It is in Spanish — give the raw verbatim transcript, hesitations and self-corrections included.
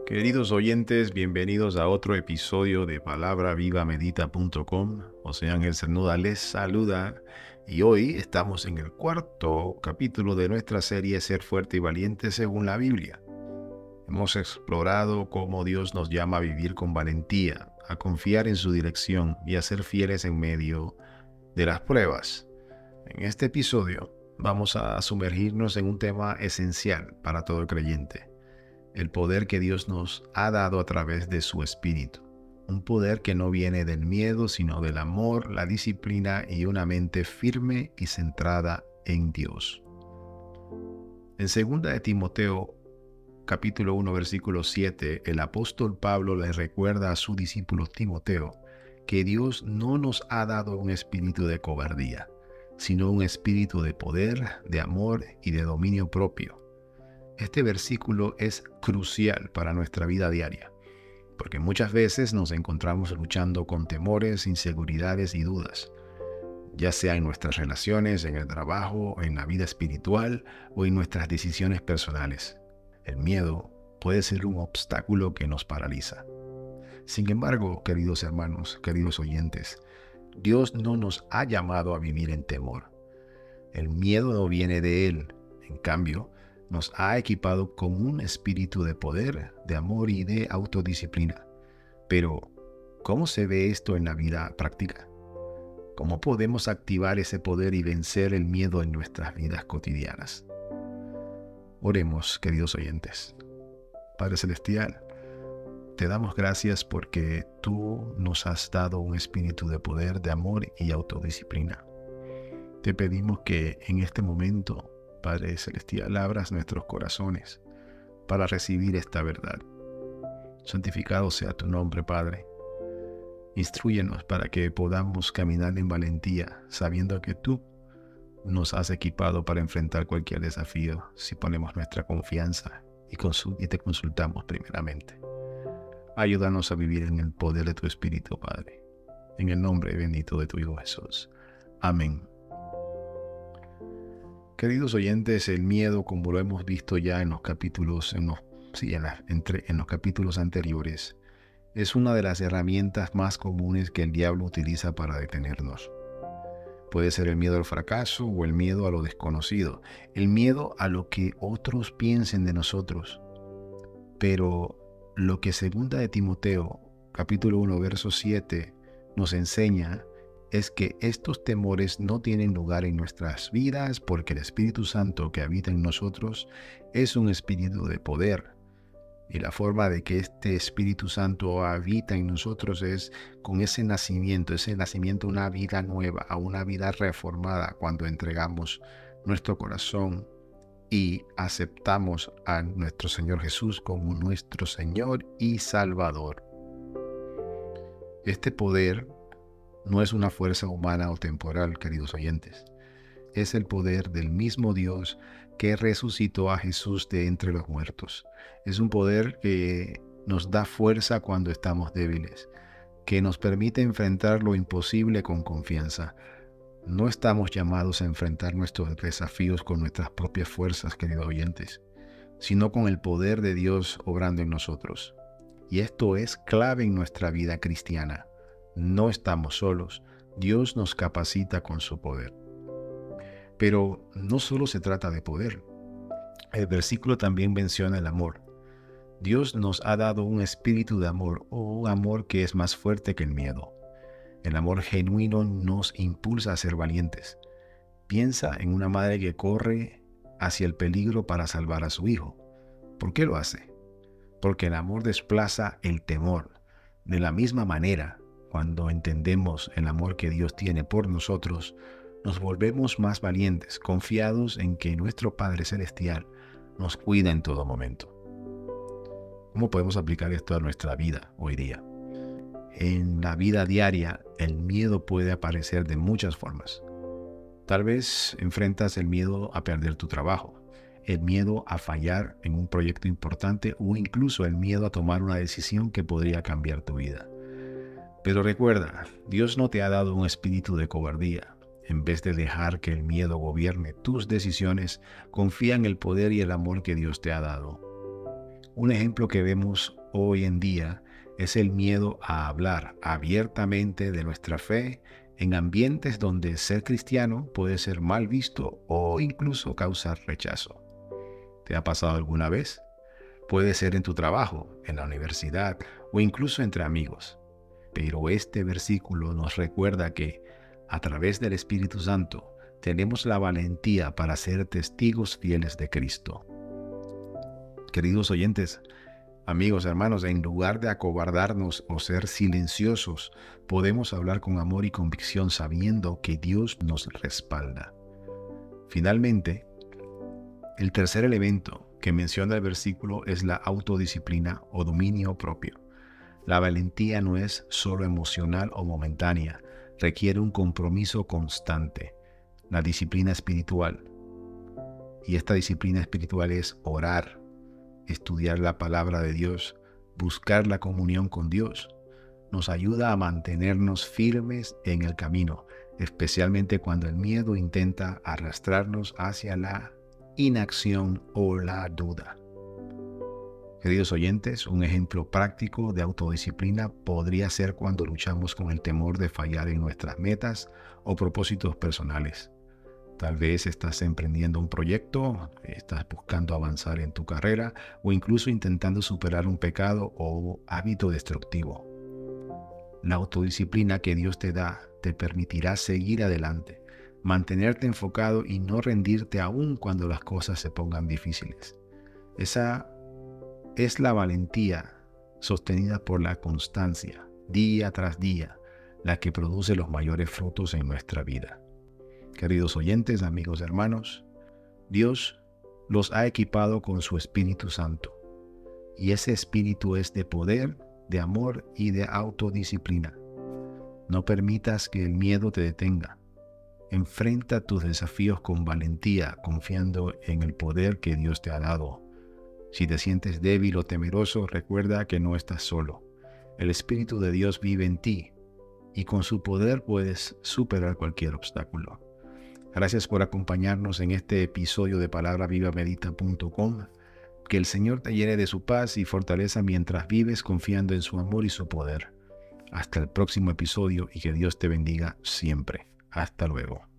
Queridos oyentes, bienvenidos a otro episodio de palabra viva medita punto com. José Ángel Cernuda les saluda y hoy estamos en el cuarto capítulo de nuestra serie Ser fuerte y valiente según la Biblia. Hemos explorado cómo Dios nos llama a vivir con valentía, a confiar en su dirección y a ser fieles en medio de las pruebas. En este episodio vamos a sumergirnos en un tema esencial para todo creyente: el poder que Dios nos ha dado a través de su Espíritu. Un poder que no viene del miedo, sino del amor, la disciplina y una mente firme y centrada en Dios. En segunda de Timoteo, capítulo uno, versículo siete, el apóstol Pablo le recuerda a su discípulo Timoteo que Dios no nos ha dado un espíritu de cobardía, sino un espíritu de poder, de amor y de dominio propio. Este versículo es crucial para nuestra vida diaria, porque muchas veces nos encontramos luchando con temores, inseguridades y dudas, ya sea en nuestras relaciones, en el trabajo, en la vida espiritual o en nuestras decisiones personales. El miedo puede ser un obstáculo que nos paraliza. Sin embargo, queridos hermanos, queridos oyentes, Dios no nos ha llamado a vivir en temor. El miedo no viene de Él. En cambio, nos ha equipado con un espíritu de poder, de amor y de autodisciplina. Pero, ¿cómo se ve esto en la vida práctica? ¿Cómo podemos activar ese poder y vencer el miedo en nuestras vidas cotidianas? Oremos, queridos oyentes. Padre Celestial, te damos gracias porque tú nos has dado un espíritu de poder, de amor y autodisciplina. Te pedimos que en este momento, Padre Celestial, abras nuestros corazones para recibir esta verdad. Santificado sea tu nombre, Padre. Instrúyenos para que podamos caminar en valentía, sabiendo que tú nos has equipado para enfrentar cualquier desafío si ponemos nuestra confianza y, consul- y te consultamos primeramente. Ayúdanos a vivir en el poder de tu Espíritu, Padre. En el nombre bendito de tu Hijo Jesús. Amén. Queridos oyentes, el miedo, como lo hemos visto ya en los capítulos, en los, sí, en, la, entre, en los capítulos anteriores, es una de las herramientas más comunes que el diablo utiliza para detenernos. Puede ser el miedo al fracaso o el miedo a lo desconocido, el miedo a lo que otros piensen de nosotros. Pero lo que segunda de Timoteo, capítulo uno, verso siete, nos enseña es que estos temores no tienen lugar en nuestras vidas porque el Espíritu Santo que habita en nosotros es un espíritu de poder. Y la forma de que este Espíritu Santo habita en nosotros es con ese nacimiento, ese nacimiento a una vida nueva, a una vida reformada, cuando entregamos nuestro corazón y aceptamos a nuestro Señor Jesús como nuestro Señor y Salvador. Este poder no es una fuerza humana o temporal, queridos oyentes. Es el poder del mismo Dios que resucitó a Jesús de entre los muertos. Es un poder que nos da fuerza cuando estamos débiles, que nos permite enfrentar lo imposible con confianza. No estamos llamados a enfrentar nuestros desafíos con nuestras propias fuerzas, queridos oyentes, sino con el poder de Dios obrando en nosotros. Y esto es clave en nuestra vida cristiana. No estamos solos. Dios nos capacita con su poder. Pero no solo se trata de poder. El versículo también menciona el amor. Dios nos ha dado un espíritu de amor, o un amor que es más fuerte que el miedo. El amor genuino nos impulsa a ser valientes. Piensa en una madre que corre hacia el peligro para salvar a su hijo. ¿Por qué lo hace? Porque el amor desplaza el temor. De la misma manera, cuando entendemos el amor que Dios tiene por nosotros, nos volvemos más valientes, confiados en que nuestro Padre Celestial nos cuida en todo momento. ¿Cómo podemos aplicar esto a nuestra vida hoy día? En la vida diaria, el miedo puede aparecer de muchas formas. Tal vez enfrentas el miedo a perder tu trabajo, el miedo a fallar en un proyecto importante o incluso el miedo a tomar una decisión que podría cambiar tu vida. Pero recuerda, Dios no te ha dado un espíritu de cobardía. En vez de dejar que el miedo gobierne tus decisiones, confía en el poder y el amor que Dios te ha dado. Un ejemplo que vemos hoy en día es el miedo a hablar abiertamente de nuestra fe en ambientes donde ser cristiano puede ser mal visto o incluso causar rechazo. ¿Te ha pasado alguna vez? Puede ser en tu trabajo, en la universidad o incluso entre amigos. Pero este versículo nos recuerda que, a través del Espíritu Santo, tenemos la valentía para ser testigos fieles de Cristo. Queridos oyentes, amigos, hermanos, en lugar de acobardarnos o ser silenciosos, podemos hablar con amor y convicción sabiendo que Dios nos respalda. Finalmente, el tercer elemento que menciona el versículo es la autodisciplina o dominio propio. La valentía no es solo emocional o momentánea, requiere un compromiso constante, la disciplina espiritual. Y esta disciplina espiritual es orar, estudiar la palabra de Dios, buscar la comunión con Dios. Nos ayuda a mantenernos firmes en el camino, especialmente cuando el miedo intenta arrastrarnos hacia la inacción o la duda. Queridos oyentes, un ejemplo práctico de autodisciplina podría ser cuando luchamos con el temor de fallar en nuestras metas o propósitos personales. Tal vez estás emprendiendo un proyecto, estás buscando avanzar en tu carrera o incluso intentando superar un pecado o hábito destructivo. La autodisciplina que Dios te da te permitirá seguir adelante, mantenerte enfocado y no rendirte aún cuando las cosas se pongan difíciles. Esa es la valentía sostenida por la constancia, día tras día, la que produce los mayores frutos en nuestra vida. Queridos oyentes, amigos, hermanos, Dios los ha equipado con su Espíritu Santo, y ese Espíritu es de poder, de amor y de autodisciplina. No permitas que el miedo te detenga. Enfrenta tus desafíos con valentía, confiando en el poder que Dios te ha dado. Si te sientes débil o temeroso, recuerda que no estás solo. El Espíritu de Dios vive en ti y con su poder puedes superar cualquier obstáculo. Gracias por acompañarnos en este episodio de palabra viva medita punto com. Que el Señor te llene de su paz y fortaleza mientras vives confiando en su amor y su poder. Hasta el próximo episodio y que Dios te bendiga siempre. Hasta luego.